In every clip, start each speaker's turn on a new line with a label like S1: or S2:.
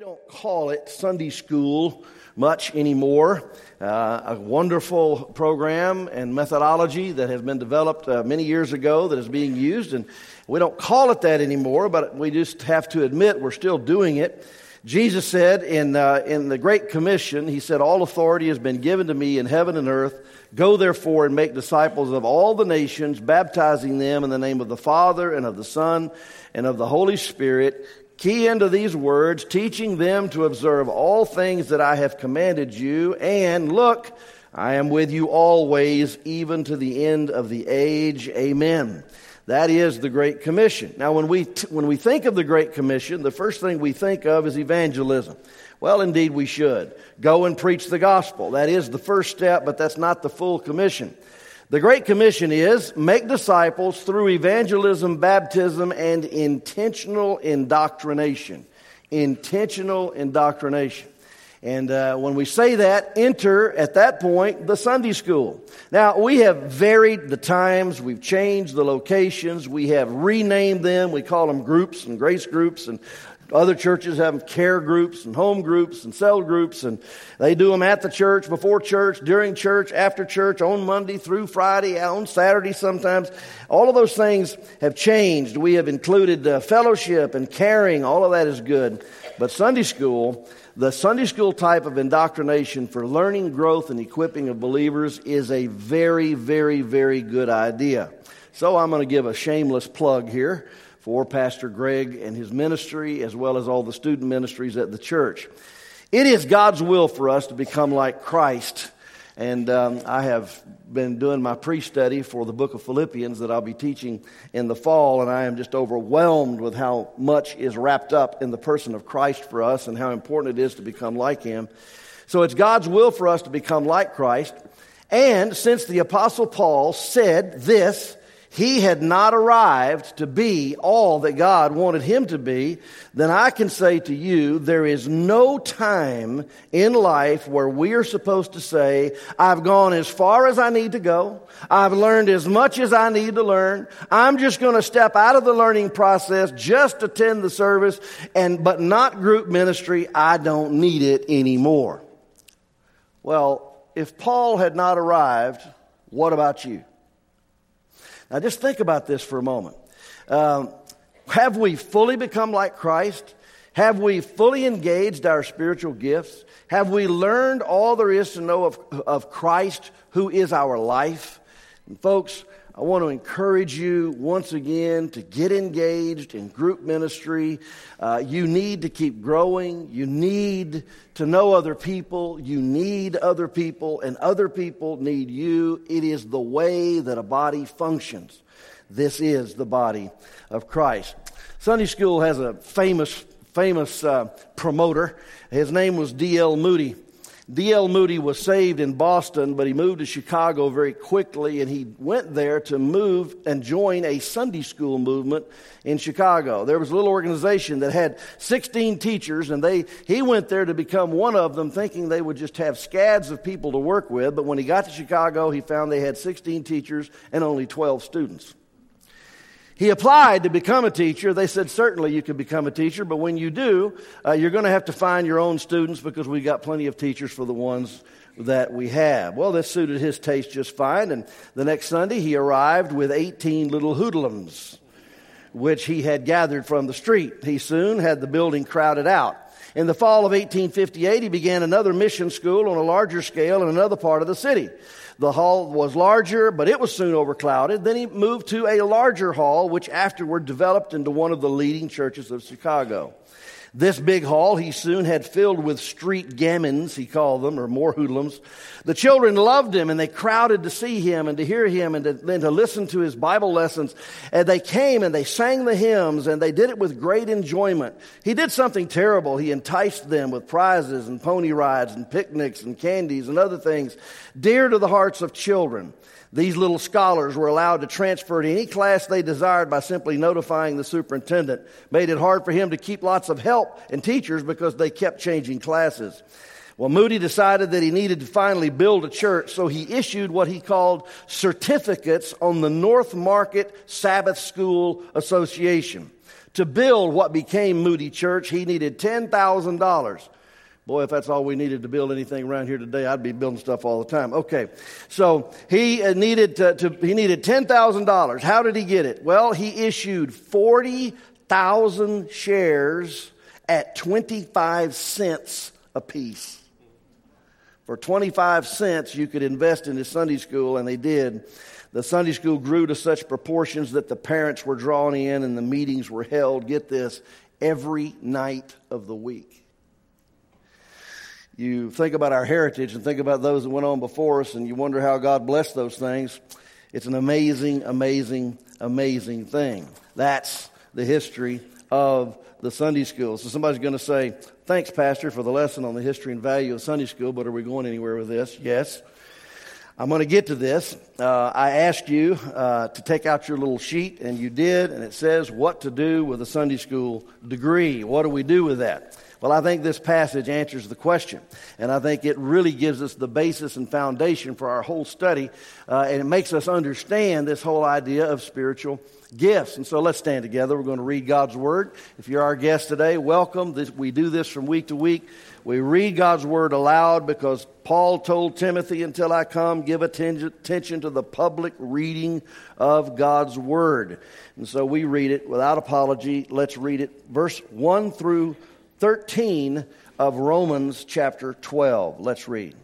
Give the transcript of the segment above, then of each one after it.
S1: don't call it Sunday school much anymore. A wonderful program and methodology that has been developed many years ago that is being used, and we don't call it that anymore, but we just have to admit we're still doing it. Jesus said in the Great Commission, he said, "All authority has been given to me in heaven and earth. Go therefore and make disciples of all the nations, baptizing them in the name of the Father and of the Son and of the Holy Spirit. Key into these words, teaching them to observe all things that I have commanded you. And look, I am with you always, even to the end of the age. Amen." That is the Great Commission. Now, when we think of the Great Commission, the first thing we think of is evangelism. Well, indeed we should. Go and preach the gospel. That is the first step, but that's not the full commission. The Great Commission is make disciples through evangelism, baptism, and intentional indoctrination. Intentional indoctrination. And when we say that, enter at that point the Sunday school. Now, we have varied the times. We've changed the locations. We have renamed them. We call them groups and grace groups, and other churches have care groups and home groups and cell groups, and they do them at the church, before church, during church, after church, on Monday through Friday, on Saturday sometimes. All of those things have changed. We have included fellowship and caring. All of that is good. But Sunday school, the Sunday school type of indoctrination for learning, growth, and equipping of believers is a very, very, very good idea. So I'm going to give a shameless plug here for Pastor Greg and his ministry, as well as all the student ministries at the church. It is God's will for us to become like Christ. And I have been doing my pre-study for the book of Philippians that I'll be teaching in the fall, and I am just overwhelmed with how much is wrapped up in the person of Christ for us and how important it is to become like Him. So it's God's will for us to become like Christ. And since the Apostle Paul said this, he had not arrived to be all that God wanted him to be, then I can say to you, there is no time in life where we are supposed to say, I've gone as far as I need to go. I've learned as much as I need to learn. I'm just going to step out of the learning process, just attend the service, but not group ministry. I don't need it anymore. Well, if Paul had not arrived, what about you? Now, just think about this for a moment. Have we fully become like Christ? Have we fully engaged our spiritual gifts? Have we learned all there is to know of Christ, who is our life? And folks, I want to encourage you once again to get engaged in group ministry. You need to keep growing. You need to know other people. You need other people, and other people need you. It is the way that a body functions. This is the body of Christ. Sunday school has a famous promoter. His name was D.L. Moody. D.L. Moody was saved in Boston, but he moved to Chicago very quickly, and he went there to move and join a Sunday school movement in Chicago. There was a little organization that had 16 teachers, and he went there to become one of them, thinking they would just have scads of people to work with. But when he got to Chicago, he found they had 16 teachers and only 12 students. He applied to become a teacher. They said, certainly you can become a teacher, but when you do, you're going to have to find your own students because we got plenty of teachers for the ones that we have. Well, this suited his taste just fine, and the next Sunday he arrived with 18 little hoodlums, which he had gathered from the street. He soon had the building crowded out. In the fall of 1858, he began another mission school on a larger scale in another part of the city. The hall was larger, but it was soon overcrowded. Then he moved to a larger hall, which afterward developed into one of the leading churches of Chicago. This big hall he soon had filled with street gamins, he called them, or more hoodlums. The children loved him, and they crowded to see him and to hear him and then to listen to his Bible lessons. And they came and they sang the hymns, and they did it with great enjoyment. He did something terrible. He enticed them with prizes and pony rides and picnics and candies and other things dear to the hearts of children. These little scholars were allowed to transfer to any class they desired by simply notifying the superintendent. Made it hard for him to keep lots of help and teachers because they kept changing classes. Well, Moody decided that he needed to finally build a church, so he issued what he called certificates on the North Market Sabbath School Association. To build what became Moody Church, he needed $10,000. Boy, if that's all we needed to build anything around here today, I'd be building stuff all the time. Okay, so he needed $10,000. How did he get it? Well, he issued 40,000 shares at 25 cents a piece. For 25 cents, you could invest in his Sunday school, and they did. The Sunday school grew to such proportions that the parents were drawn in and the meetings were held, get this, every night of the week. You think about our heritage and think about those that went on before us, and you wonder how God blessed those things. It's an amazing, amazing, amazing thing. That's the history of the Sunday school. So somebody's going to say, thanks, Pastor, for the lesson on the history and value of Sunday school, but are we going anywhere with this? Yes. I'm going to get to this. I asked you to take out your little sheet, and you did, and it says what to do with a Sunday school degree. What do we do with that? Well, I think this passage answers the question, and I think it really gives us the basis and foundation for our whole study, and it makes us understand this whole idea of spiritual gifts. And so let's stand together. We're going to read God's Word. If you're our guest today, welcome. We do this from week to week. We read God's Word aloud because Paul told Timothy, until I come, give attention to the public reading of God's Word. And so we read it without apology. Let's read it. Verse 1 through 13 of Romans chapter 12. Let's read.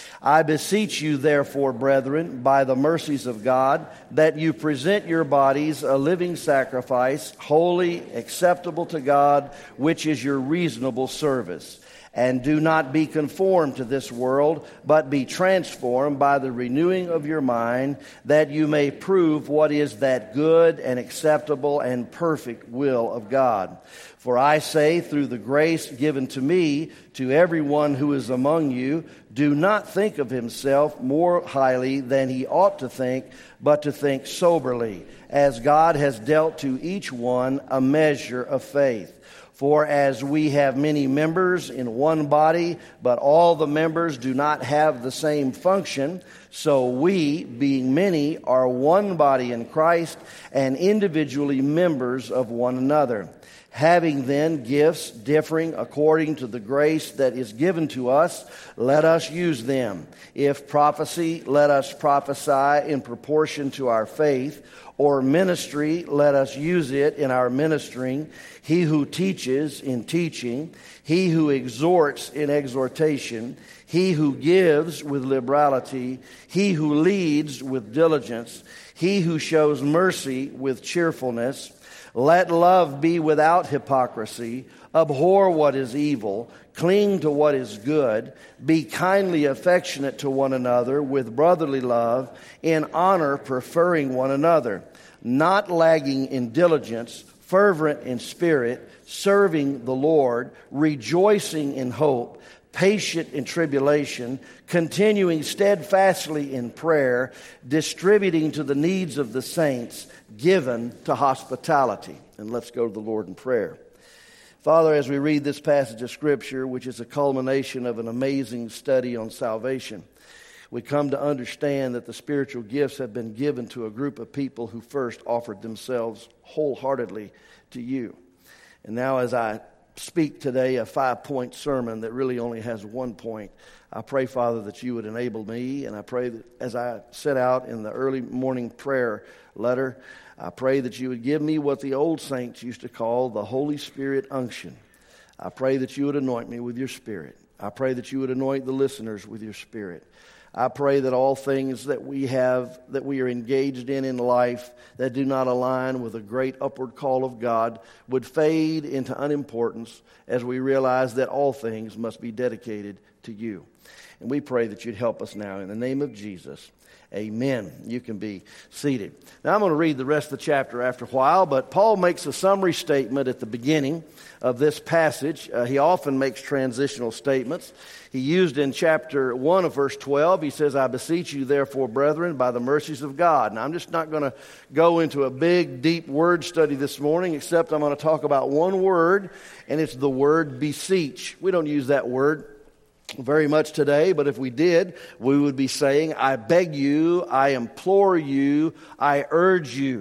S1: I beseech you, therefore, brethren, by the mercies of God, that you present your bodies a living sacrifice, holy, acceptable to God, which is your reasonable service. And do not be conformed to this world, but be transformed by the renewing of your mind, that you may prove what is that good and acceptable and perfect will of God. For I say, through the grace given to me, to everyone who is among you, do not think of himself more highly than he ought to think, but to think soberly, as God has dealt to each one a measure of faith. For as we have many members in one body, but all the members do not have the same function, so we, being many, are one body in Christ, and individually members of one another. Having then gifts differing according to the grace that is given to us, let us use them. If prophecy, let us prophesy in proportion to our faith. Or ministry, let us use it in our ministering. He who teaches, in teaching. He who exhorts, in exhortation. He who gives, with liberality. He who leads, with diligence. He who shows mercy, with cheerfulness. Let love be without hypocrisy. Abhor what is evil. Cling to what is good. Be kindly affectionate to one another with brotherly love, in honor preferring one another, not lagging in diligence, fervent in spirit, serving the Lord, rejoicing in hope, patient in tribulation, continuing steadfastly in prayer, distributing to the needs of the saints, given to hospitality. And let's go to the Lord in prayer. Father, as we read this passage of Scripture, which is a culmination of an amazing study on salvation, we come to understand that the spiritual gifts have been given to a group of people who first offered themselves wholeheartedly to you. And now as I speak today a 5-point sermon that really only has one point, I pray, Father, that you would enable me, and I pray that as I set out in the early morning prayer letter, I pray that you would give me what the old saints used to call the Holy Spirit unction. I pray that you would anoint me with your Spirit. I pray that you would anoint the listeners with your Spirit. I pray that all things that we are engaged in life that do not align with a great upward call of God would fade into unimportance as we realize that all things must be dedicated to you. And we pray that you'd help us now in the name of Jesus. Amen. You can be seated. Now I'm going to read the rest of the chapter after a while, but Paul makes a summary statement at the beginning of this passage. He often makes transitional statements. He used in chapter 1 of verse 12, he says, I beseech you therefore, brethren, by the mercies of God. Now I'm just not going to go into a big, deep word study this morning, except I'm going to talk about one word, and it's the word beseech. We don't use that word very much today, but if we did, we would be saying, I beg you, I implore you, I urge you.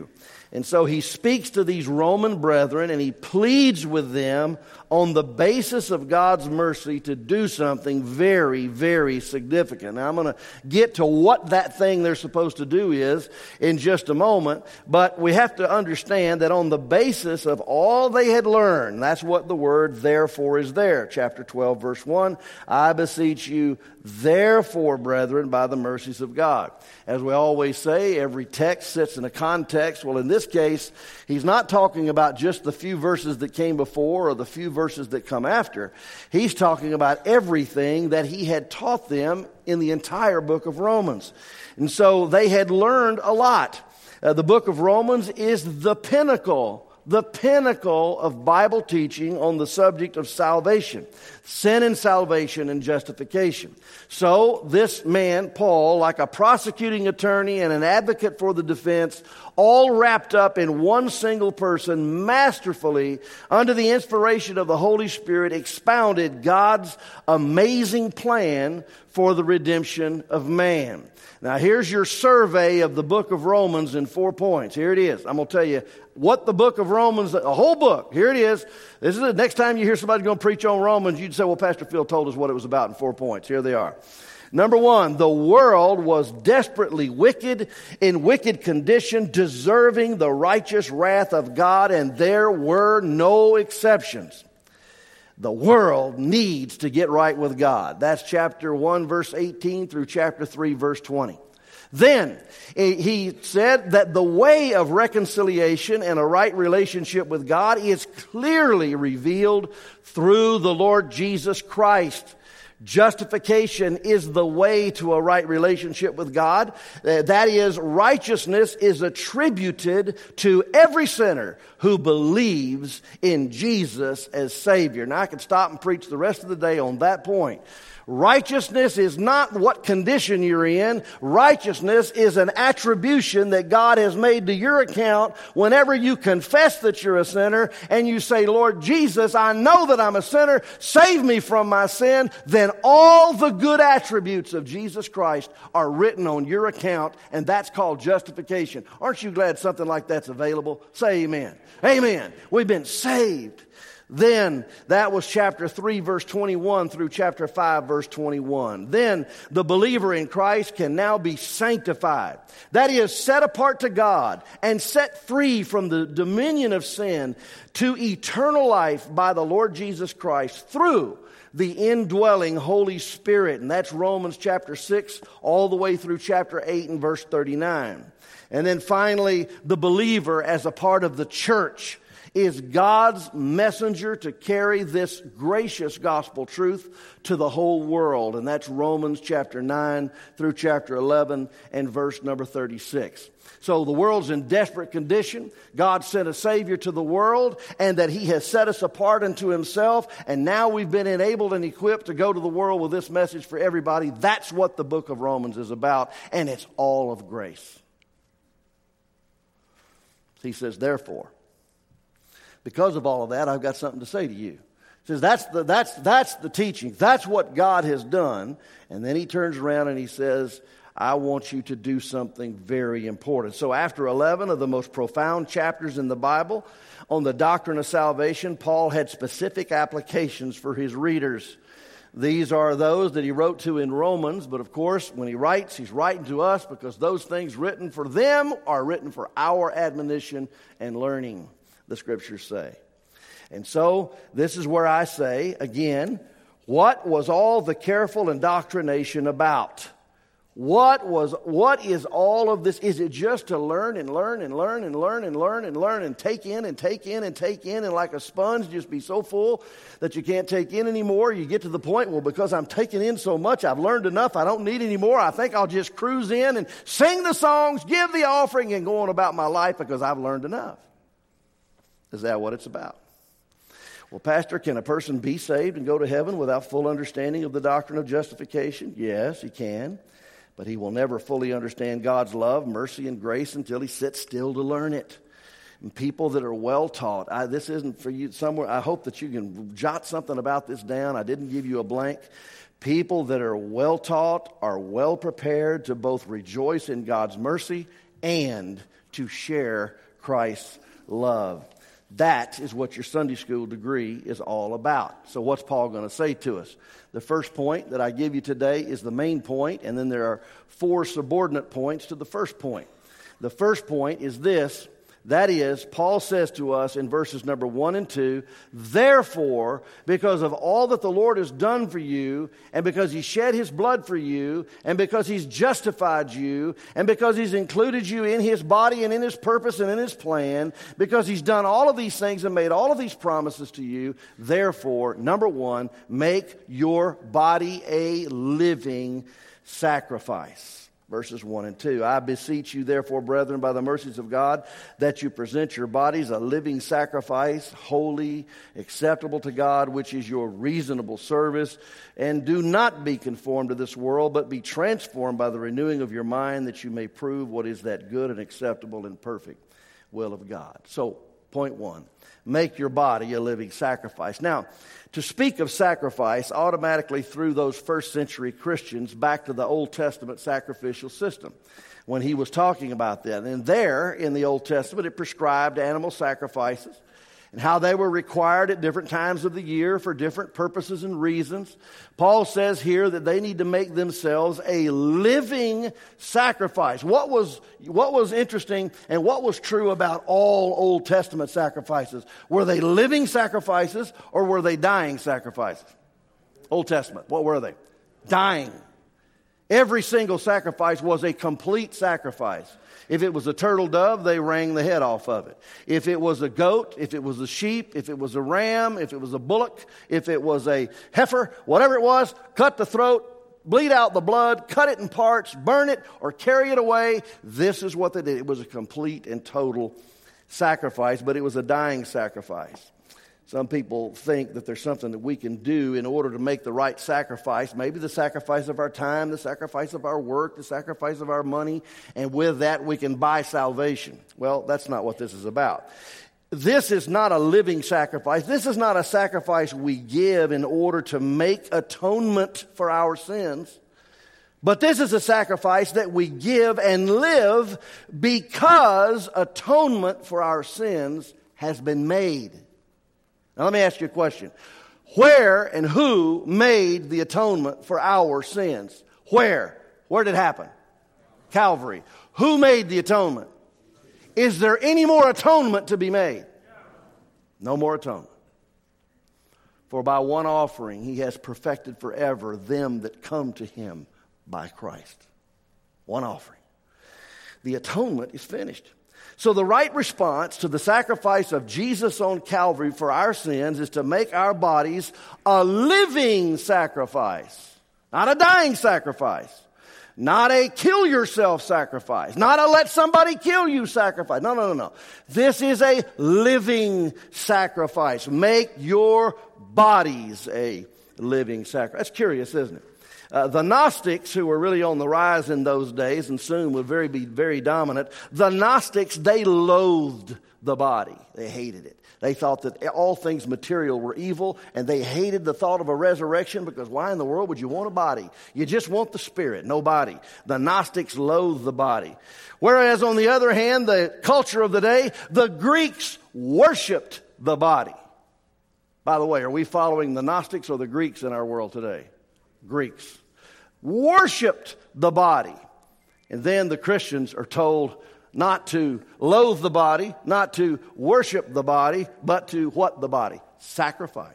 S1: And so he speaks to these Roman brethren and he pleads with them on the basis of God's mercy to do something very, very significant. Now I'm going to get to what that thing they're supposed to do is in just a moment, but we have to understand that on the basis of all they had learned, that's what the word therefore is there. Chapter 12, verse 1, I beseech you, therefore, brethren, by the mercies of God. As we always say, every text sits in a context. Well, in this case, he's not talking about just the few verses that came before or the few verses that come after. He's talking about everything that he had taught them in the entire book of Romans. And so they had learned a lot. The book of Romans is the pinnacle of Bible teaching on the subject of salvation, sin and salvation and justification. So this man, Paul, like a prosecuting attorney and an advocate for the defense, all wrapped up in one single person, masterfully, under the inspiration of the Holy Spirit, expounded God's amazing plan for the redemption of man. Now, here's your survey of the book of Romans in 4 points. Here it is. I'm going to tell you what the book of Romans, the whole book, here it is. This is it. Next time you hear somebody going to preach on Romans, you'd say, well, Pastor Phil told us what it was about in 4 points. Here they are. Number 1, the world was desperately wicked, in wicked condition, deserving the righteous wrath of God, and there were no exceptions. The world needs to get right with God. That's chapter 1, verse 18 through chapter 3, verse 20. Then he said that the way of reconciliation and a right relationship with God is clearly revealed through the Lord Jesus Christ. Justification is the way to a right relationship with God. That is, righteousness is attributed to every sinner who believes in Jesus as Savior. Now, I could stop and preach the rest of the day on that point. Righteousness is not what condition you're in. Righteousness is an attribution that God has made to your account whenever you confess that you're a sinner and you say, Lord Jesus, I know that I'm a sinner. Save me from my sin. Then all the good attributes of Jesus Christ are written on your account, and that's called justification. Aren't you glad something like that's available? Say amen. Amen. We've been saved. Then, that was chapter 3, verse 21 through chapter 5, verse 21. Then, the believer in Christ can now be sanctified. That is, set apart to God and set free from the dominion of sin to eternal life by the Lord Jesus Christ through the indwelling Holy Spirit. And that's Romans chapter 6 all the way through chapter 8 and verse 39. And then finally, the believer as a part of the church is God's messenger to carry this gracious gospel truth to the whole world. And that's Romans chapter 9 through chapter 11 and verse number 36. So the world's in desperate condition. God sent a Savior to the world, and that He has set us apart unto Himself. And now we've been enabled and equipped to go to the world with this message for everybody. That's what the book of Romans is about, and it's all of grace. He says, therefore, because of all of that, I've got something to say to you. He says, that's the teaching. That's what God has done. And then he turns around and he says, I want you to do something very important. So after 11 of the most profound chapters in the Bible on the doctrine of salvation, Paul had specific applications for his readers. These are those that he wrote to in Romans, but of course, when he writes, he's writing to us because those things written for them are written for our admonition and learning, the Scriptures say. And so, this is where I say, again, what was all the careful indoctrination about? What is all of this? Is it just to learn and learn and learn and learn and learn and learn and take in and take in and take in and like a sponge just be so full that you can't take in anymore? You get to the point, well, because I'm taking in so much, I've learned enough, I don't need any more. I think I'll just cruise in and sing the songs, give the offering, and go on about my life because I've learned enough. Is that what it's about? Well, Pastor, can a person be saved and go to heaven without full understanding of the doctrine of justification? Yes, he can. But he will never fully understand God's love, mercy, and grace until he sits still to learn it. And people that are well taught, this isn't for you somewhere. I hope that you can jot something about this down. I didn't give you a blank. People that are well taught are well prepared to both rejoice in God's mercy and to share Christ's love. That is what your Sunday school degree is all about. So what's Paul going to say to us? The first point that I give you today is the main point, and then there are 4 subordinate points to the first point. The first point is this. That is, Paul says to us in verses number 1 and 2, therefore, because of all that the Lord has done for you, and because He shed His blood for you, and because He's justified you, and because He's included you in His body and in His purpose and in His plan, because He's done all of these things and made all of these promises to you, therefore, number 1, make your body a living sacrifice. Verses 1 and 2. I beseech you, therefore, brethren, by the mercies of God, that you present your bodies a living sacrifice, holy, acceptable to God, which is your reasonable service. And do not be conformed to this world, but be transformed by the renewing of your mind, that you may prove what is that good and acceptable and perfect will of God. So, point 1. Make your body a living sacrifice. Now, to speak of sacrifice automatically threw those first century Christians back to the Old Testament sacrificial system when he was talking about that. And there in the Old Testament it prescribed animal sacrifices and how they were required at different times of the year for different purposes and reasons. Paul says here that they need to make themselves a living sacrifice. What was interesting and what was true about all Old Testament sacrifices? Were they living sacrifices or were they dying sacrifices? Old Testament, what were they? Dying. Every single sacrifice was a complete sacrifice. If it was a turtle dove, they wrang the head off of it. If it was a goat, if it was a sheep, if it was a ram, if it was a bullock, if it was a heifer, whatever it was, cut the throat, bleed out the blood, cut it in parts, burn it, or carry it away. This is what they did. It was a complete and total sacrifice, but it was a dying sacrifice. Some people think that there's something that we can do in order to make the right sacrifice, maybe the sacrifice of our time, the sacrifice of our work, the sacrifice of our money, and with that we can buy salvation. Well, that's not what this is about. This is not a living sacrifice. This is not a sacrifice we give in order to make atonement for our sins. But this is a sacrifice that we give and live because atonement for our sins has been made. Now let me ask you a question. Where and who made the atonement for our sins? Where? Where did it happen? Calvary. Who made the atonement? Is there any more atonement to be made? No more atonement. For by one offering He has perfected forever them that come to Him by Christ. One offering. The atonement is finished. So the right response to the sacrifice of Jesus on Calvary for our sins is to make our bodies a living sacrifice. Not a dying sacrifice. Not a kill yourself sacrifice. Not a let somebody kill you sacrifice. No. This is a living sacrifice. Make your bodies a living sacrifice. That's curious, isn't it? The Gnostics, who were really on the rise in those days and soon would be very dominant, the Gnostics, they loathed the body. They hated it. They thought that all things material were evil, and they hated the thought of a resurrection because why in the world would you want a body? You just want the spirit, no body. The Gnostics loathed the body. Whereas on the other hand, the culture of the day, the Greeks worshipped the body. By the way, are we following the Gnostics or the Greeks in our world today? Greeks worshipped the body. And then the Christians are told not to loathe the body, not to worship the body, but to what the body? Sacrifice.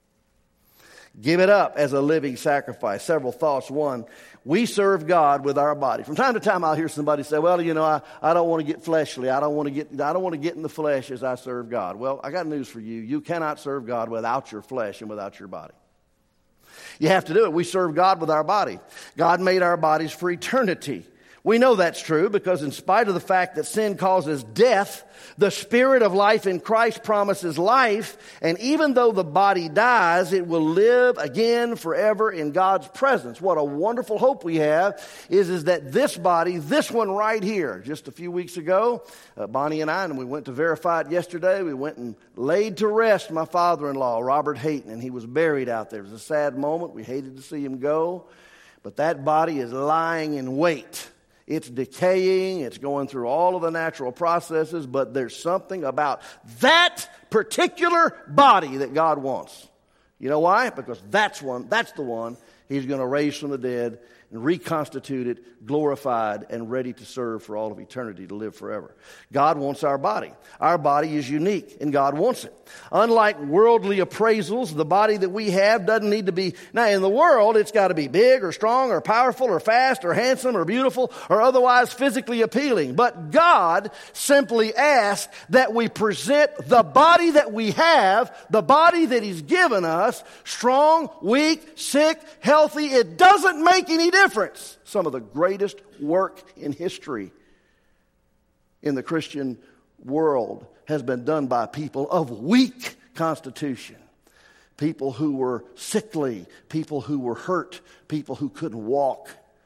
S1: Give it up as a living sacrifice. Several thoughts. One, we serve God with our body. From time to time I'll hear somebody say, well, I don't want to get fleshly. I don't want to get in the flesh as I serve God. Well, I got news for you. You cannot serve God without your flesh and without your body. You have to do it. We serve God with our body. God made our bodies for eternity. We know that's true because in spite of the fact that sin causes death, the Spirit of life in Christ promises life. And even though the body dies, it will live again forever in God's presence. What a wonderful hope we have is that this body, this one right here, just a few weeks ago, Bonnie and I, and we went to verify it yesterday, we went and laid to rest my father-in-law, Robert Hayton, and he was buried out there. It was a sad moment. We hated to see him go. But that body is lying in wait. It's decaying. It's going through all of the natural processes, but there's something about that particular body that God wants. You know why? Because that's the one He's going to raise from the dead and reconstitute it, glorified, and ready to serve for all of eternity, to live forever. God wants our body. Our body is unique, and God wants it. Unlike worldly appraisals, the body that we have doesn't need to be... Now, in the world, it's got to be big or strong or powerful or fast or handsome or beautiful or otherwise physically appealing. But God simply asks that we present the body that we have, the body that He's given us, strong, weak, sick, healthy. It doesn't make any difference. Some of the greatest work in history in the Christian world has been done by people of weak constitution. People who were sickly, people who were hurt, people who couldn't walk.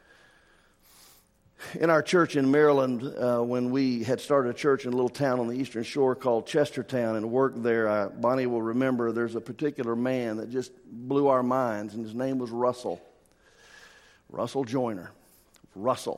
S1: In our church in Maryland, when we had started a church in a little town on the Eastern Shore called Chestertown and worked there, Bonnie will remember there's a particular man that just blew our minds, and his name was Russell Joyner. Russell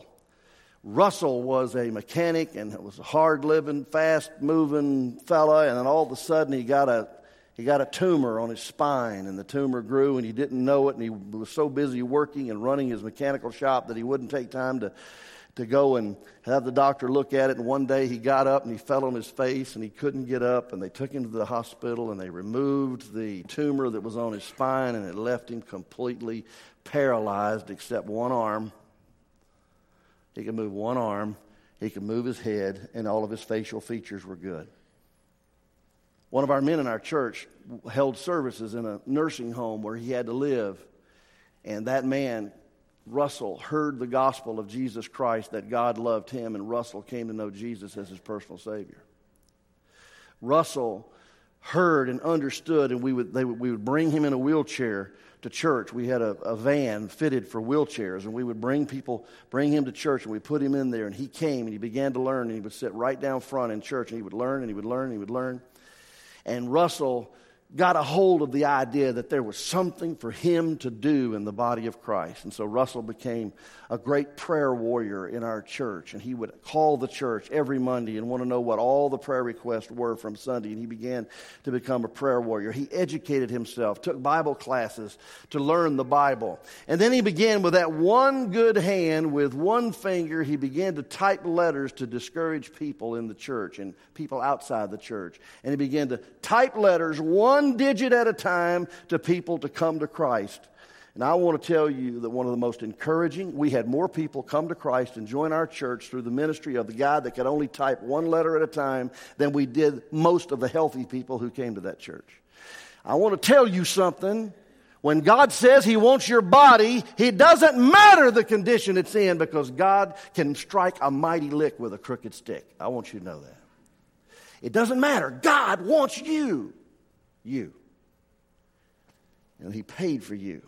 S1: was a mechanic and was a hard-living, fast-moving fella, and then all of a sudden he got a tumor on his spine, and the tumor grew, and he didn't know it, and he was so busy working and running his mechanical shop that he wouldn't take time to go and have the doctor look at it. And one day he got up and he fell on his face and he couldn't get up, and they took him to the hospital and they removed the tumor that was on his spine, and it left him completely paralyzed except one arm. He could move one arm, he could move his head, and all of his facial features were good. One of our men in our church held services in a nursing home where he had to live, and that man, Russell, heard the gospel of Jesus Christ, that God loved him, and Russell came to know Jesus as his personal Savior. Russell heard and understood, and we would bring him in a wheelchair to church. We had a van fitted for wheelchairs, and we would bring him to church, and we put him in there, and he came, and he began to learn, and he would sit right down front in church, and he would learn, and he would learn, and he would learn. And Russell got a hold of the idea that there was something for him to do in the body of Christ. And so Russell became a great prayer warrior in our church. And he would call the church every Monday and want to know what all the prayer requests were from Sunday. And he began to become a prayer warrior. He educated himself, took Bible classes to learn the Bible. And then he began with that one good hand, with one finger, he began to type letters to discourage people in the church and people outside the church. And he began to type letters one digit at a time to people to come to Christ. And I want to tell you that one of the most encouraging, we had more people come to Christ and join our church through the ministry of the guy that could only type one letter at a time than we did most of the healthy people who came to that church. I want to tell you something. When God says He wants your body, it doesn't matter the condition it's in, because God can strike a mighty lick with a crooked stick. I want you to know that. It doesn't matter. God wants you. You. And He paid for you.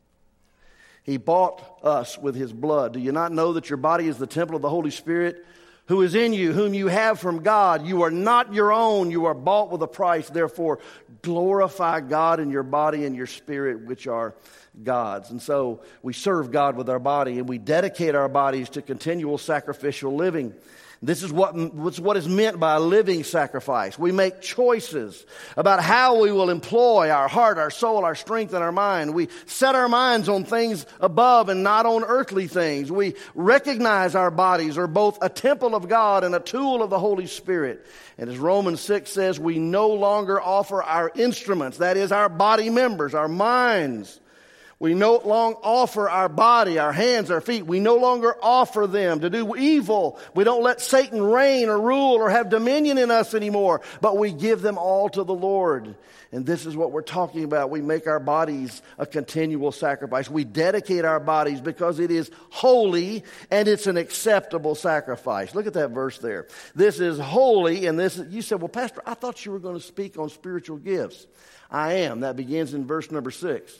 S1: He bought us with His blood. Do you not know that your body is the temple of the Holy Spirit who is in you, whom you have from God? You are not your own. You are bought with a price. Therefore, glorify God in your body and your spirit, which are God's. And so we serve God with our body, and we dedicate our bodies to continual sacrificial living. This is what is meant by a living sacrifice. We make choices about how we will employ our heart, our soul, our strength, and our mind. We set our minds on things above and not on earthly things. We recognize our bodies are both a temple of God and a tool of the Holy Spirit. And as Romans 6 says, we no longer offer our instruments, that is, our body members, our minds. We no longer offer our body, our hands, our feet. We no longer offer them to do evil. We don't let Satan reign or rule or have dominion in us anymore, but we give them all to the Lord. And this is what we're talking about. We make our bodies a continual sacrifice. We dedicate our bodies because it is holy and it's an acceptable sacrifice. Look at that verse there. This is holy, and this is, you said, well, Pastor, I thought you were going to speak on spiritual gifts. I am. That begins in verse number 6.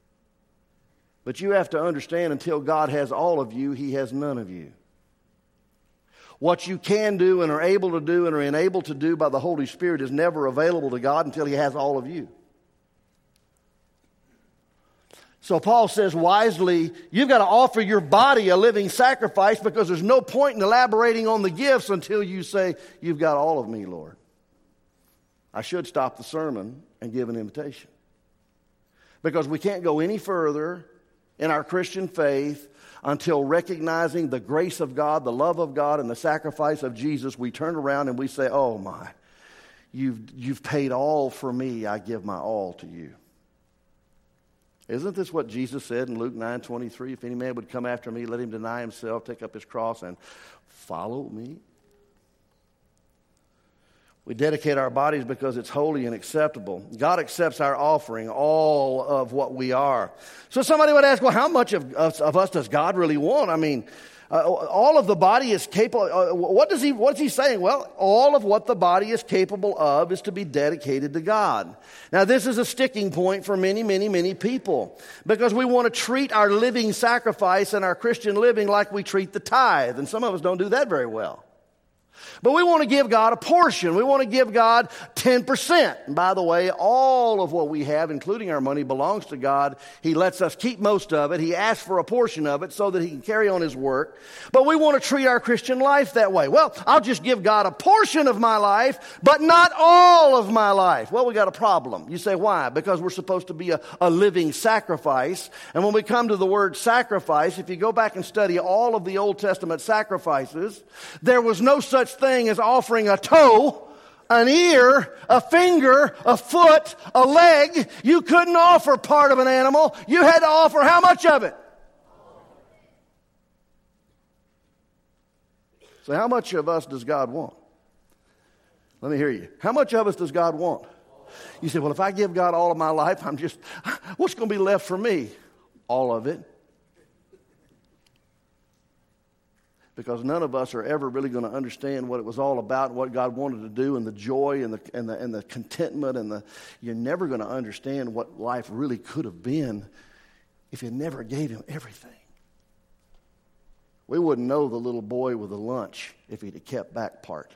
S1: But you have to understand, until God has all of you, He has none of you. What you can do and are able to do and are enabled to do by the Holy Spirit is never available to God until He has all of you. So Paul says wisely, you've got to offer your body a living sacrifice, because there's no point in elaborating on the gifts until you say, you've got all of me, Lord. I should stop the sermon and give an invitation, because we can't go any further in our Christian faith until recognizing the grace of God, the love of God, and the sacrifice of Jesus. We turn around and we say, oh my, you've paid all for me. I give my all to you. Isn't this what Jesus said in Luke 9:23? If any man would come after me, let him deny himself, take up his cross, and follow me. We dedicate our bodies because it's holy and acceptable. God accepts our offering, all of what we are. So somebody would ask, well, how much of us does God really want? I mean, all of the body is capable. What's he saying? Well, all of what the body is capable of is to be dedicated to God. Now, this is a sticking point for many, many, many people, because we want to treat our living sacrifice and our Christian living like we treat the tithe, and some of us don't do that very well. But we want to give God a portion. We want to give God 10%. And by the way, all of what we have, including our money, belongs to God. He lets us keep most of it. He asks for a portion of it so that He can carry on His work. But we want to treat our Christian life that way. Well, I'll just give God a portion of my life, but not all of my life. Well, we got a problem. You say, why? Because we're supposed to be a living sacrifice. And when we come to the word sacrifice, if you go back and study all of the Old Testament sacrifices, there was no such thing as offering a toe, an ear, a finger, a foot, a leg. You couldn't offer part of an animal. You had to offer how much of it? So how much of us does God want? Let me hear you. How much of us does God want? You say, well, if I give God all of my life, what's going to be left for me? All of it. Because none of us are ever really going to understand what it was all about and what God wanted to do, and the joy and the contentment, you're never going to understand what life really could have been if you never gave Him everything. We wouldn't know the little boy with the lunch if he'd have kept back part.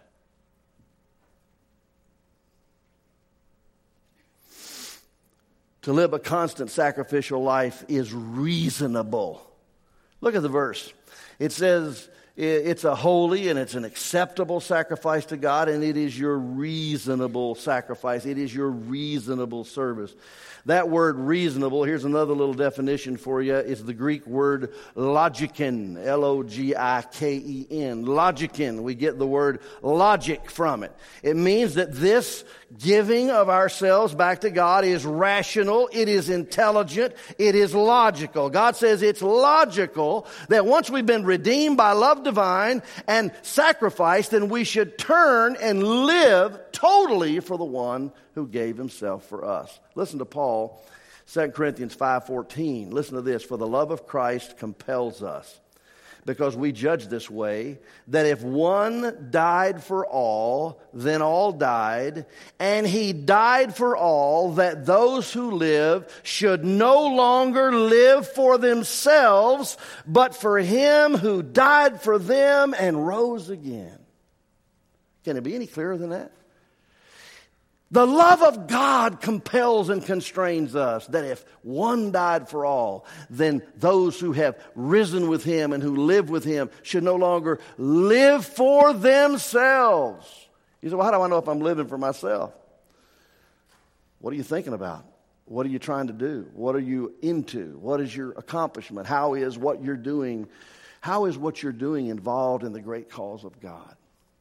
S1: To live a constant sacrificial life is reasonable. Look at the verse. It says, it's a holy and it's an acceptable sacrifice to God, and it is your reasonable sacrifice. It is your reasonable service. That word reasonable, here's another little definition for you. It's the Greek word logiken, L-O-G-I-K-E-N. Logiken, we get the word logic from it. It means that this giving of ourselves back to God is rational, it is intelligent, it is logical. God says it's logical that once we've been redeemed by love divine and sacrificed, then we should turn and live totally for the one who gave Himself for us. Listen to Paul, 2 Corinthians 5:14. Listen to this. For the love of Christ compels us, because we judge this way, that if one died for all, then all died, and He died for all, that those who live should no longer live for themselves, but for Him who died for them and rose again. Can it be any clearer than that? The love of God compels and constrains us that if one died for all, then those who have risen with Him and who live with Him should no longer live for themselves. You say, well, how do I know if I'm living for myself? What are you thinking about? What are you trying to do? What are you into? What is your accomplishment? How is what you're doing involved in the great cause of God?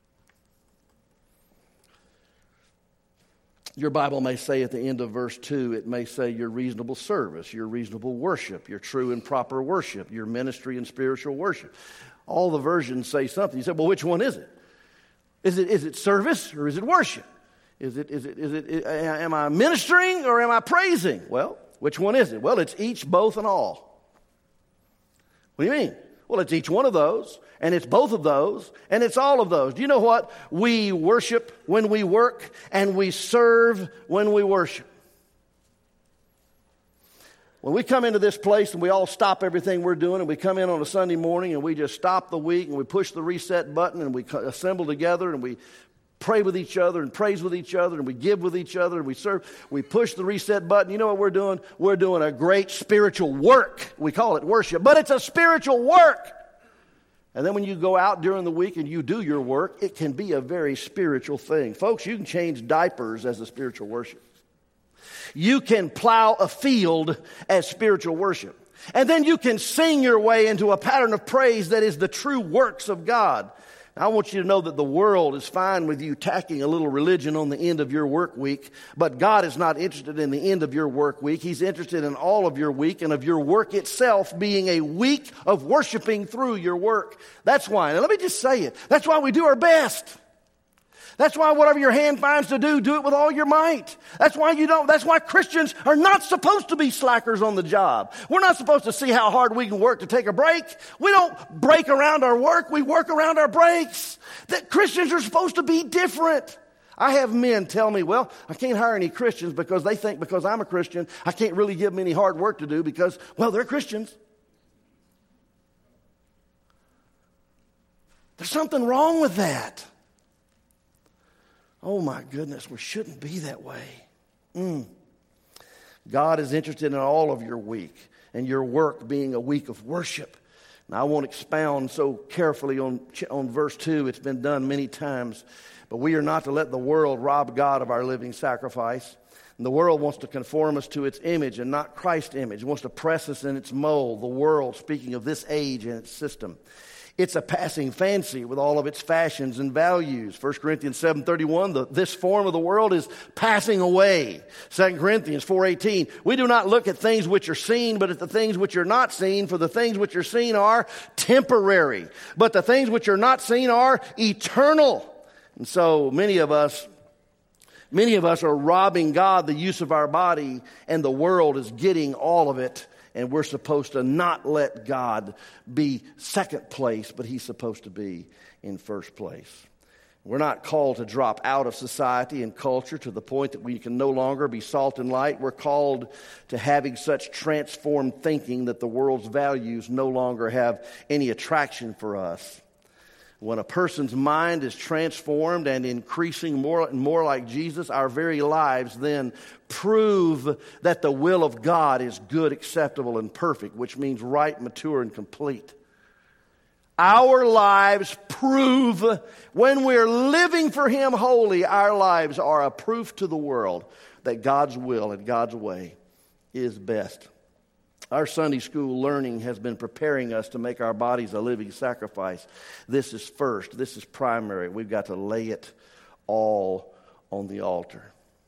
S1: Your Bible may say at the end of verse 2, it may say your reasonable service, your reasonable worship, your true and proper worship, your ministry and spiritual worship. All the versions say something. You say, well, which one is it? Is it service or is it worship? Am I ministering or am I praising? Well, which one is it? Well, it's each, both, and all. What do you mean? Well, it's each one of those, and it's both of those, and it's all of those. Do you know what? We worship when we work, and we serve when we worship. When we come into this place and we all stop everything we're doing, and we come in on a Sunday morning and we just stop the week and we push the reset button and we assemble together and we pray with each other and praise with each other and we give with each other and we serve. We push the reset button. You know what we're doing? We're doing a great spiritual work. We call it worship, but it's a spiritual work. And then when you go out during the week and you do your work, it can be a very spiritual thing. Folks, you can change diapers as a spiritual worship. You can plow a field as spiritual worship. And then you can sing your way into a pattern of praise that is the true works of God. Now, I want you to know that the world is fine with you tacking a little religion on the end of your work week, but God is not interested in the end of your work week. He's interested in all of your week and of your work itself being a week of worshiping through your work. That's why, and let me just say it, that's why we do our best. That's why whatever your hand finds to do, do it with all your might. That's why Christians are not supposed to be slackers on the job. We're not supposed to see how hard we can work to take a break. We don't break around our work. We work around our breaks. That Christians are supposed to be different. I have men tell me, well, I can't hire any Christians because they think because I'm a Christian, I can't really give them any hard work to do because, well, they're Christians. There's something wrong with that. Oh my goodness, we shouldn't be that way. God is interested in all of your week and your work being a week of worship. Now I won't expound so carefully on verse 2. It's been done many times. But we are not to let the world rob God of our living sacrifice. And the world wants to conform us to its image and not Christ's image. It wants to press us in its mold. The world, speaking of this age and its system. It's a passing fancy with all of its fashions and values. 1 Corinthians 7:31, this form of the world is passing away. 2 Corinthians 4:18, we do not look at things which are seen, but at the things which are not seen, for the things which are seen are temporary, but the things which are not seen are eternal. And so many of us are robbing God the use of our body, and the world is getting all of it. And we're supposed to not let God be second place, but He's supposed to be in first place. We're not called to drop out of society and culture to the point that we can no longer be salt and light. We're called to having such transformed thinking that the world's values no longer have any attraction for us. When a person's mind is transformed and increasing more and more like Jesus, our very lives then prove that the will of God is good, acceptable, and perfect, which means right, mature, and complete. Our lives prove, when we're living for Him wholly, our lives are a proof to the world that God's will and God's way is best. Our Sunday school learning has been preparing us to make our bodies a living sacrifice. This is first. This is primary. We've got to lay it all on the altar.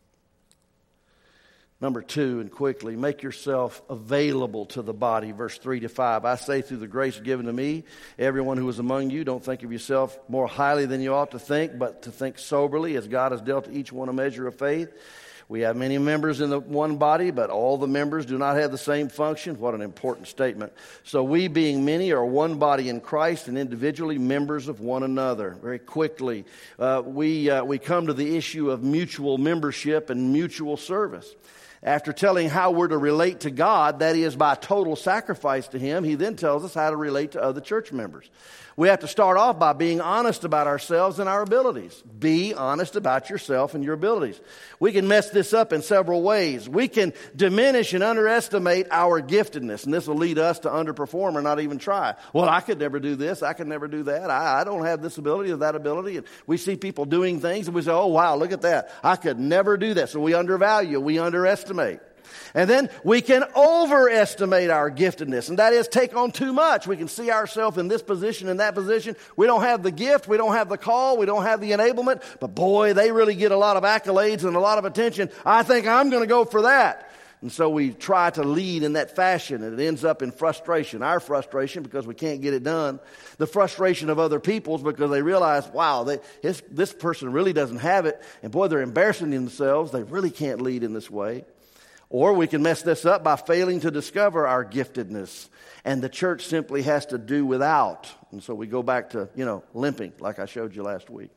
S1: Number 2, and quickly, make yourself available to the body. Verse 3-5. I say through the grace given to me, everyone who is among you, don't think of yourself more highly than you ought to think, but to think soberly as God has dealt to each one a measure of faith. We have many members in the one body, but all the members do not have the same function. What an important statement. So we, being many, are one body in Christ and individually members of one another. Very quickly, we come to the issue of mutual membership and mutual service. After telling how we're to relate to God, that is by total sacrifice to Him, He then tells us how to relate to other church members. We have to start off by being honest about ourselves and our abilities. Be honest about yourself and your abilities. We can mess this up in several ways. We can diminish and underestimate our giftedness, and this will lead us to underperform or not even try. Well, I could never do this. I could never do that. I don't have this ability or that ability. And we see people doing things, and we say, oh, wow, look at that. I could never do that. So we undervalue, we underestimate. And then we can overestimate our giftedness, and that is take on too much. We can see ourselves in this position, in that position. We don't have the gift, we don't have the call, we don't have the enablement, but boy, they really get a lot of accolades and a lot of attention. I think I'm going to go for that. And so we try to lead in that fashion, and it ends up in frustration. Our frustration because we can't get it done. The frustration of other people's because they realize, wow, this person really doesn't have it, and boy, they're embarrassing themselves. They really can't lead in this way. Or we can mess this up by failing to discover our giftedness, and the church simply has to do without. And so we go back to, limping, like I showed you last week.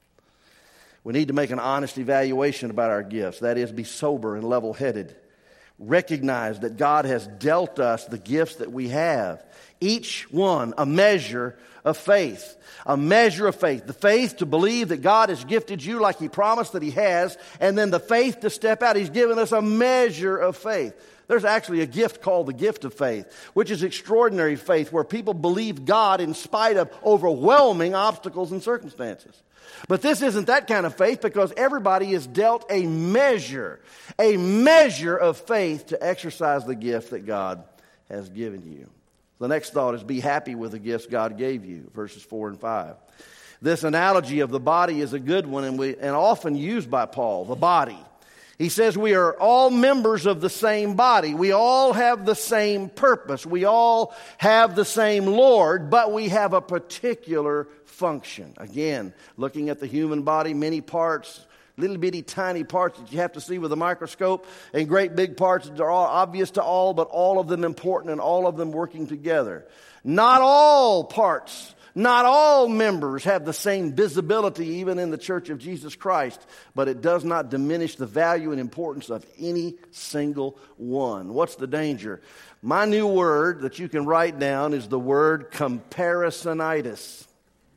S1: We need to make an honest evaluation about our gifts. That is, be sober and level-headed. recognize that God has dealt us the gifts that we have. Each one a measure of faith. A measure of faith. The faith to believe that God has gifted you like He promised that He has. And then the faith to step out. He's given us a measure of faith. There's actually a gift called the gift of faith, which is extraordinary faith, where people believe God in spite of overwhelming obstacles and circumstances. But this isn't that kind of faith, because everybody is dealt a measure of faith to exercise the gift that God has given you. The next thought is be happy with the gifts God gave you, verses 4 and 5. This analogy of the body is a good one and often used by Paul, the body. He says we are all members of the same body. We all have the same purpose. We all have the same Lord, but we have a particular function. Again, looking at the human body, many parts, little bitty tiny parts that you have to see with a microscope, and great big parts that are all obvious to all, but all of them important and all of them working together. Not all parts, not all members have the same visibility even in the Church of Jesus Christ, but it does not diminish the value and importance of any single one. What's the danger? My new word that you can write down is the word comparisonitis.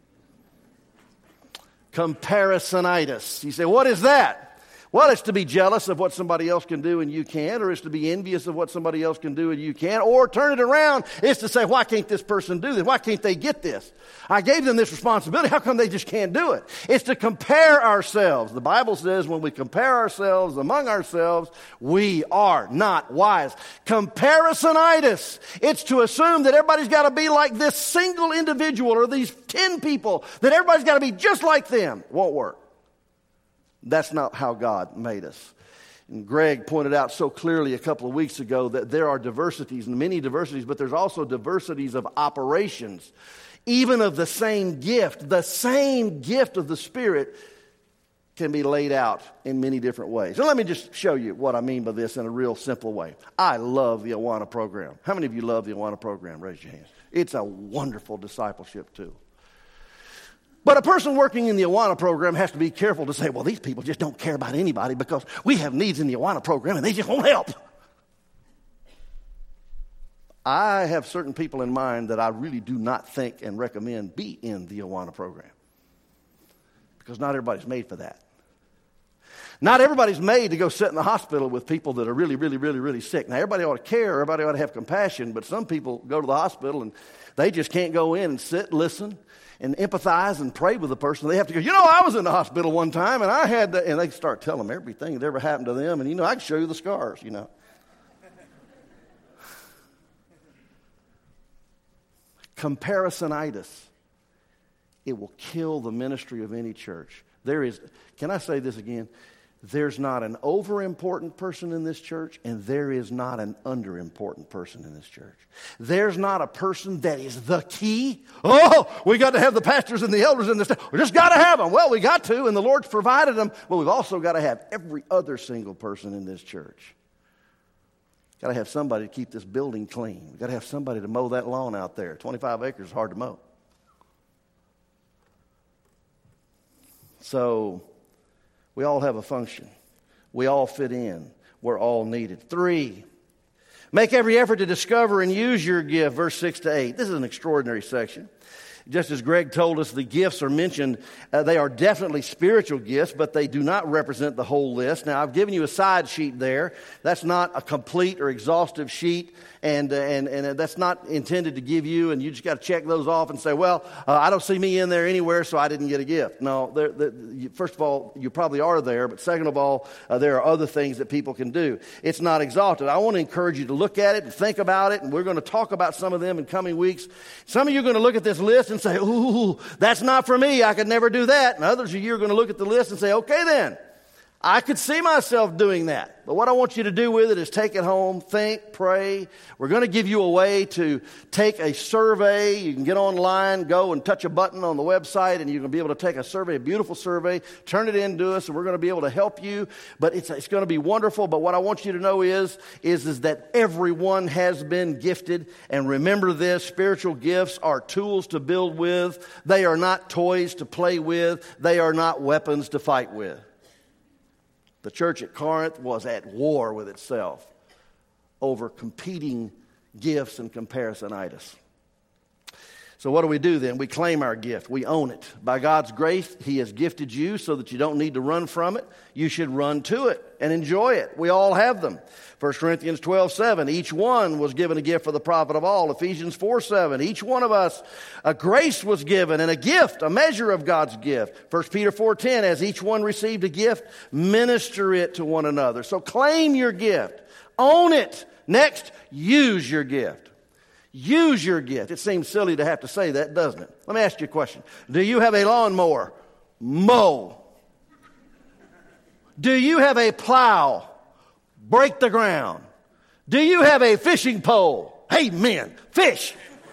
S1: Comparisonitis. You say, what is that? Well, it's to be jealous of what somebody else can do and you can't, or it's to be envious of what somebody else can do and you can't, or turn it around, it's to say, why can't this person do this? Why can't they get this? I gave them this responsibility. How come they just can't do it? It's to compare ourselves. The Bible says when we compare ourselves among ourselves, we are not wise. Comparisonitis. It's to assume that everybody's got to be like this single individual or these 10 people, that everybody's got to be just like them. It won't work. That's not how God made us. And Greg pointed out so clearly a couple of weeks ago that there are diversities, and many diversities, but there's also diversities of operations, even of the same gift. The same gift of the Spirit can be laid out in many different ways. And let me just show you what I mean by this in a real simple way. I love the Awana program. How many of you love the Awana program? Raise your hands. It's a wonderful discipleship tool. But a person working in the Awana program has to be careful to say, well, these people just don't care about anybody because we have needs in the Awana program and they just won't help. I have certain people in mind that I really do not think and recommend be in the Awana program, because not everybody's made for that. Not everybody's made to go sit in the hospital with people that are really, really, really, really sick. Now, everybody ought to care. Everybody ought to have compassion. But some people go to the hospital and they just can't go in and sit, listen, and empathize and pray with the person. They have to go, I was in the hospital one time and I had to, and they start telling them everything that ever happened to them. And, I can show you the scars, Comparisonitis. It will kill the ministry of any church. Can I say this again? There's not an over-important person in this church, and there is not an under-important person in this church. There's not a person that is the key. Oh, we got to have the pastors and the elders in this. We just got to have them. Well, we got to, and the Lord's provided them. But we've also got to have every other single person in this church. Got to have somebody to keep this building clean. We've got to have somebody to mow that lawn out there. 25 acres is hard to mow. So we all have a function. We all fit in. We're all needed. 3, make every effort to discover and use your gift, verse 6 to 8. This is an extraordinary section. Just as Greg told us, the gifts are mentioned. They are definitely spiritual gifts, but they do not represent the whole list. Now, I've given you a side sheet there. That's not a complete or exhaustive sheet, and that's not intended to give you, and you just got to check those off and say, well, I don't see me in there anywhere, so I didn't get a gift. No, first of all, you probably are there, but second of all, there are other things that people can do. It's not exhaustive. I want to encourage you to look at it and think about it, and we're going to talk about some of them in coming weeks. Some of you are going to look at this list and say, ooh, that's not for me. I could never do that. And others of you are going to look at the list and say, okay then, I could see myself doing that. But what I want you to do with it is take it home, think, pray. We're going to give you a way to take a survey. You can get online, go and touch a button on the website, and you're going to be able to take a survey, a beautiful survey, turn it in to us, and we're going to be able to help you. But it's going to be wonderful. But what I want you to know is that everyone has been gifted. And remember this, spiritual gifts are tools to build with. They are not toys to play with. They are not weapons to fight with. The church at Corinth was at war with itself. over competing gifts and comparisonitis. So what do we do then? We claim our gift. We own it. By God's grace, He has gifted you so that you don't need to run from it. You should run to it and enjoy it. We all have them. 1 Corinthians 12:7, each one was given a gift for the profit of all. Ephesians 4:7, each one of us, a grace was given and a gift, a measure of God's gift. 1 Peter 4:10, as each one received a gift, minister it to one another. So claim your gift. Own it. Next, use your gift. Use your gift. It seems silly to have to say that, doesn't it? Let me ask you a question. Do you have a lawnmower? Mow. Do you have a plow? Break the ground. Do you have a fishing pole? Amen. Fish.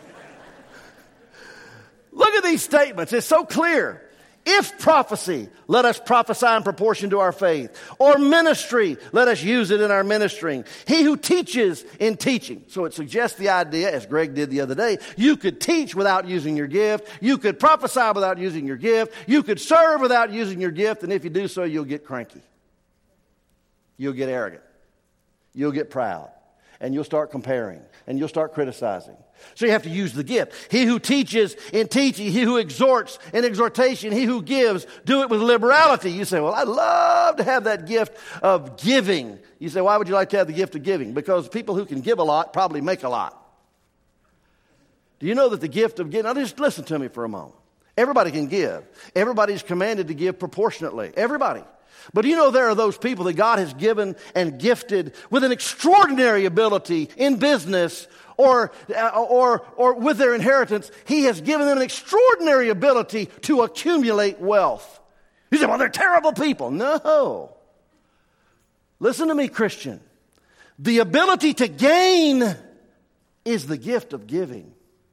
S1: Look at these statements. It's so clear. If prophecy, let us prophesy in proportion to our faith. Or ministry, let us use it in our ministering. He who teaches in teaching. So it suggests the idea, as Greg did the other day, you could teach without using your gift. You could prophesy without using your gift. You could serve without using your gift. And if you do so, you'll get cranky. You'll get arrogant. You'll get proud. And you'll start comparing. And you'll start criticizing. So you have to use the gift. He who teaches in teaching, he who exhorts in exhortation, he who gives, do it with liberality. You say, well, I'd love to have that gift of giving. You say, why would you like to have the gift of giving? Because people who can give a lot probably make a lot. Do you know that the gift of giving, now just listen to me for a moment. Everybody can give. Everybody's commanded to give proportionately. Everybody. But do you know there are those people that God has given and gifted with an extraordinary ability in business or with their inheritance. He has given them an extraordinary ability to accumulate wealth. You say, well, they're terrible people. No. Listen to me, Christian. The ability to gain is the gift of giving.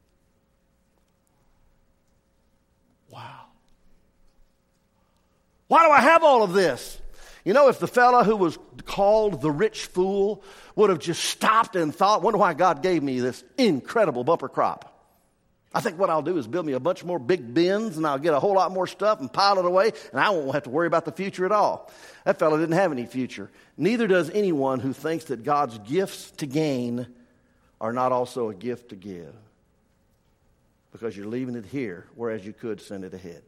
S1: Wow. Why do I have all of this? You know, if the fellow who was called the rich fool would have just stopped and thought, wonder why God gave me this incredible bumper crop. I think what I'll do is build me a bunch more big bins and I'll get a whole lot more stuff and pile it away and I won't have to worry about the future at all. That fellow didn't have any future. Neither does anyone who thinks that God's gifts to gain are not also a gift to give. Because you're leaving it here, whereas you could send it ahead.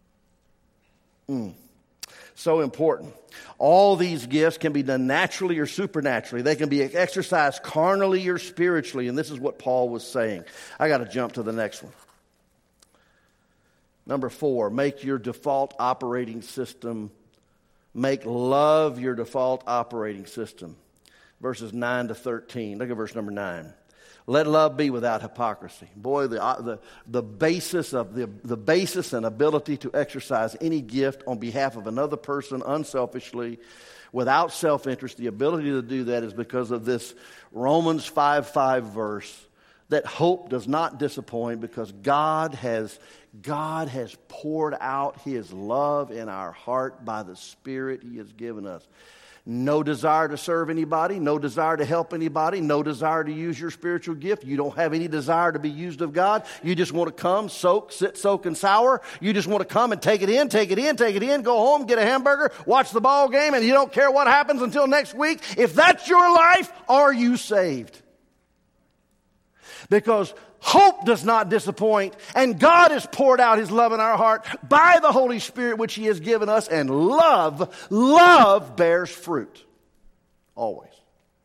S1: So important. All these gifts can be done naturally or supernaturally. They can be exercised carnally or spiritually. And this is what Paul was saying. I got to jump to the next one. Number 4, make your default operating system. Make love your default operating system. Verses 9 to 13. Look at verse number 9. Let love be without hypocrisy. Boy, the basis and ability to exercise any gift on behalf of another person unselfishly, without self-interest, the ability to do that is because of this Romans 5:5 verse, that hope does not disappoint because God has poured out His love in our heart by the Spirit He has given us. No desire to serve anybody, no desire to help anybody, no desire to use your spiritual gift. You don't have any desire to be used of God. You just want to come, sit, soak, and sour. You just want to come and take it in, go home, get a hamburger, watch the ball game, and you don't care what happens until next week. If that's your life, are you saved? Because hope does not disappoint, and God has poured out His love in our heart by the Holy Spirit which He has given us, and love bears fruit. Always.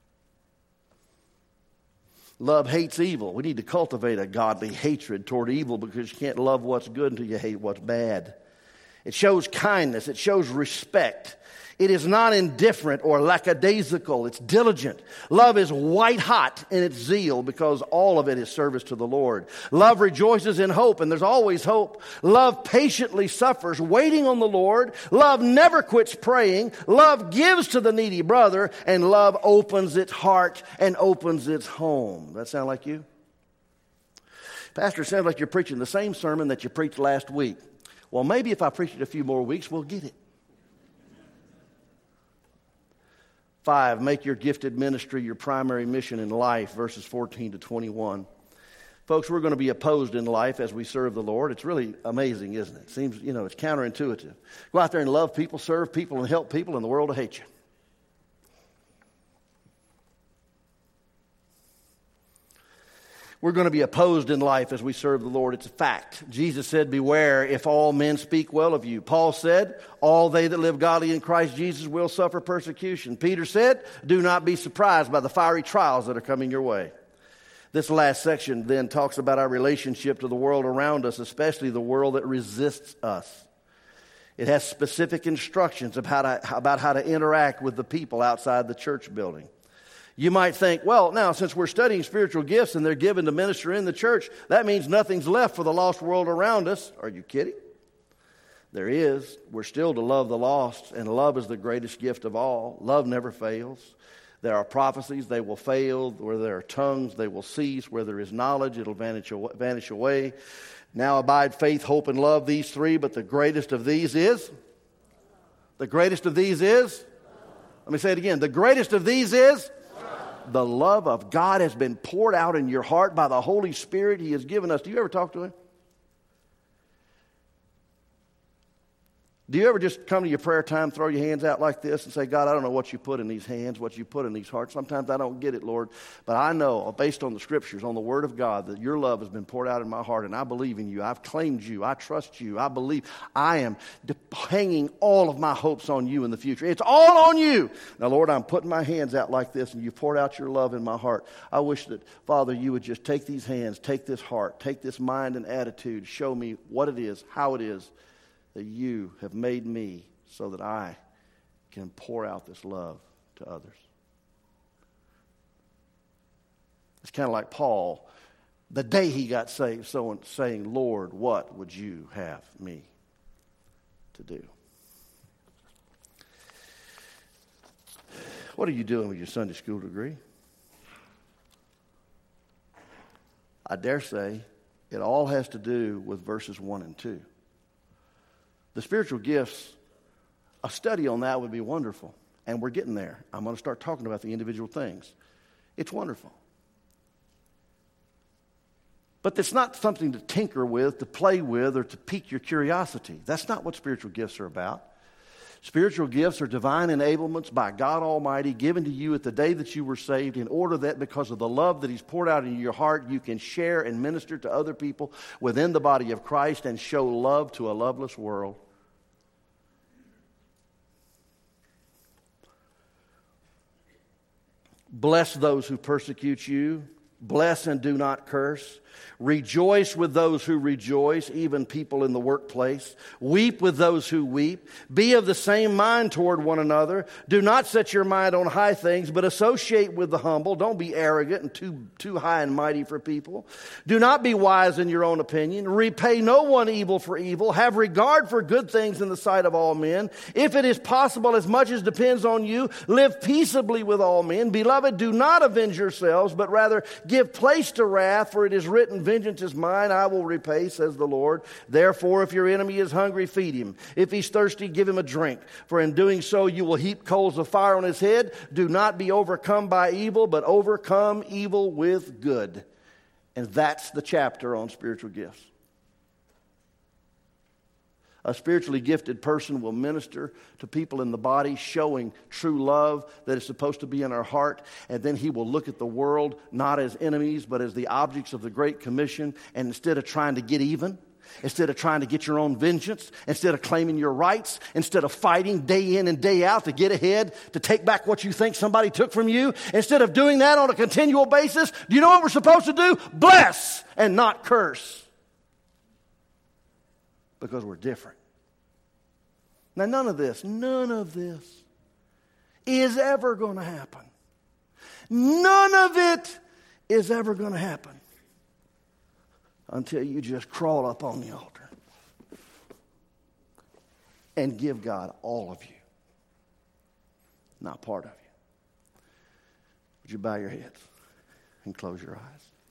S1: Love hates evil. We need to cultivate a godly hatred toward evil because you can't love what's good until you hate what's bad. It shows kindness. It shows respect. It is not indifferent or lackadaisical. It's diligent. Love is white hot in its zeal because all of it is service to the Lord. Love rejoices in hope, and there's always hope. Love patiently suffers, waiting on the Lord. Love never quits praying. Love gives to the needy brother, and love opens its heart and opens its home. That sound like you? Pastor, it sounds like you're preaching the same sermon that you preached last week. Well, maybe if I preach it a few more weeks, we'll get it. 5, make your gifted ministry your primary mission in life, verses 14 to 21. Folks, we're going to be opposed in life as we serve the Lord. It's really amazing, isn't it? It seems, it's counterintuitive. Go out there and love people, serve people, and help people, and the world will hate you. We're going to be opposed in life as we serve the Lord. It's a fact. Jesus said, beware if all men speak well of you. Paul said, all they that live godly in Christ Jesus will suffer persecution. Peter said, do not be surprised by the fiery trials that are coming your way. This last section then talks about our relationship to the world around us, especially the world that resists us. It has specific instructions about how to interact with the people outside the church building. You might think, well, now, since we're studying spiritual gifts and they're given to minister in the church, that means nothing's left for the lost world around us. Are you kidding? There is. We're still to love the lost, and love is the greatest gift of all. Love never fails. There are prophecies, they will fail. Where there are tongues, they will cease. Where there is knowledge, it'll vanish away. Now abide faith, hope, and love, these three, but the greatest of these is? The greatest of these is? Let me say it again. The greatest of these is? The love of God has been poured out in your heart by the Holy Spirit He has given us. Do you ever talk to Him? Do you ever just come to your prayer time, throw your hands out like this and say, God, I don't know what you put in these hands, what you put in these hearts. Sometimes I don't get it, Lord. But I know, based on the Scriptures, on the Word of God, that your love has been poured out in my heart, and I believe in you. I've claimed you. I trust you. I believe. I am hanging all of my hopes on you in the future. It's all on you. Now, Lord, I'm putting my hands out like this, and you've poured out your love in my heart. I wish that, Father, you would just take these hands, take this heart, take this mind and attitude, show me what it is, how it is, that you have made me so that I can pour out this love to others. It's kind of like Paul, the day he got saved, saying, Lord, what would you have me to do? What are you doing with your Sunday school degree? I dare say it all has to do with verses 1 and 2. The spiritual gifts, a study on that would be wonderful. And we're getting there. I'm going to start talking about the individual things. It's wonderful. But it's not something to tinker with, to play with, or to pique your curiosity. That's not what spiritual gifts are about. Spiritual gifts are divine enablements by God Almighty given to you at the day that you were saved, in order that because of the love that He's poured out in your heart, you can share and minister to other people within the body of Christ and show love to a loveless world. Bless those who persecute you. Bless and do not curse. Rejoice with those who rejoice, even people in the workplace. Weep with those who weep. Be of the same mind toward one another. Do not set your mind on high things, but associate with the humble. Don't be arrogant and too high and mighty for people. Do not be wise in your own opinion. Repay no one evil for evil. Have regard for good things in the sight of all men. If it is possible, as much as depends on you, live peaceably with all men. Beloved, do not avenge yourselves, but rather give place to wrath, for it is written, vengeance is mine, I will repay, says the Lord. Therefore, if your enemy is hungry, feed him. If he's thirsty, give him a drink. For in doing so, you will heap coals of fire on his head. Do not be overcome by evil, but overcome evil with good. And that's the chapter on spiritual gifts. A spiritually gifted person will minister to people in the body, showing true love that is supposed to be in our heart. And then he will look at the world not as enemies, but as the objects of the Great Commission. And instead of trying to get even, instead of trying to get your own vengeance, instead of claiming your rights, instead of fighting day in and day out to get ahead, to take back what you think somebody took from you, instead of doing that on a continual basis, do you know what we're supposed to do? Bless and not curse. Because we're different. Now, none of this is ever going to happen. None of it is ever going to happen until you just crawl up on the altar and give God all of you, not part of you. Would you bow your heads and close your eyes?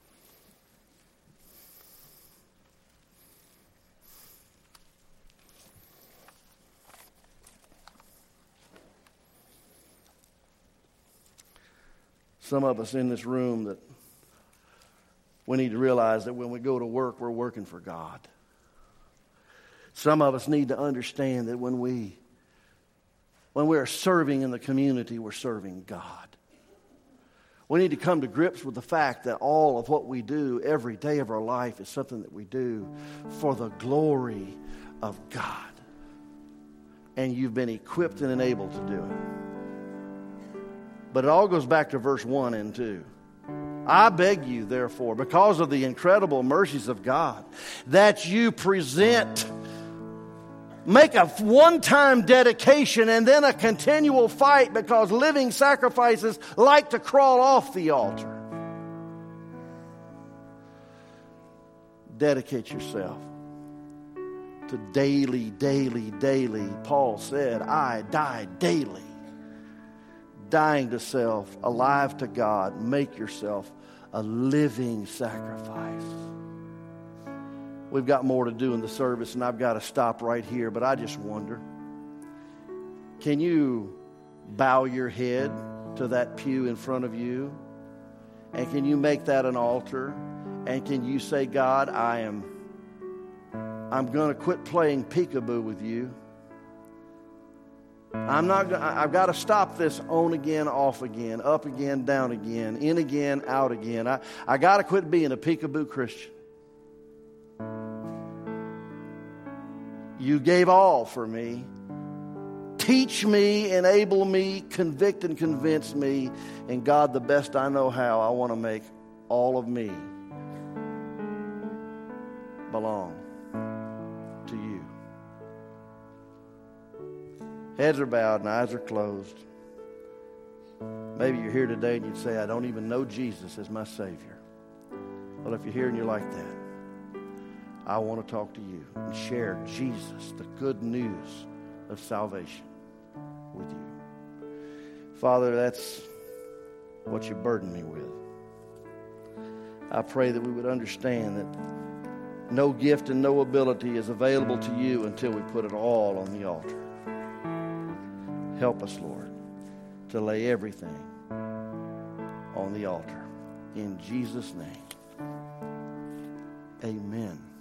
S1: Some of us in this room, that we need to realize that when we go to work, we're working for God. Some of us need to understand that when we are serving in the community, we're serving God. We need to come to grips with the fact that all of what we do every day of our life is something that we do for the glory of God. And you've been equipped and enabled to do it. But it all goes back to verse 1 and 2. I beg you, therefore, because of the incredible mercies of God, that you make a one-time dedication and then a continual fight, because living sacrifices like to crawl off the altar. Dedicate yourself to daily. Paul said, I die daily. Dying to self, alive to God. Make yourself a living sacrifice. We've got more to do in the service, and I've got to stop right here, but I just wonder, can you bow your head to that pew in front of you? And can you make that an altar? And can you say, God, I'm going to quit playing peekaboo with you. I've got to stop this on again, off again, up again, down again, in again, out again. I got to quit being a peekaboo Christian. You gave all for me. Teach me, enable me, convict and convince me. And God, the best I know how, I want to make all of me belong to you. Heads are bowed and eyes are closed. Maybe you're here today and you'd say, I don't even know Jesus as my Savior. Well, if you're here and you're like that, I want to talk to you and share Jesus, the good news of salvation, with you. Father, that's what you burden me with. I pray that we would understand that no gift and no ability is available to you until we put it all on the altar. Help us, Lord, to lay everything on the altar. In Jesus' name, amen.